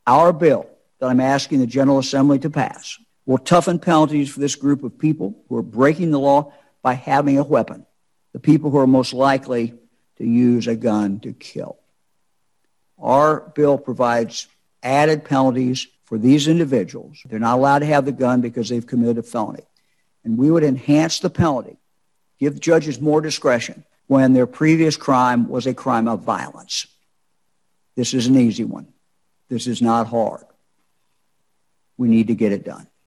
Our bill that I'm asking the General Assembly to pass will toughen penalties for this group of people who are breaking the law by having a weapon, the people who are most likely to use a gun to kill. Our bill provides added penalties for these individuals. They're not allowed to have the gun because they've committed a felony. And we would enhance the penalty, give judges more discretion when their previous crime was a crime of violence. This is an easy one. This is not hard. We need to get it done.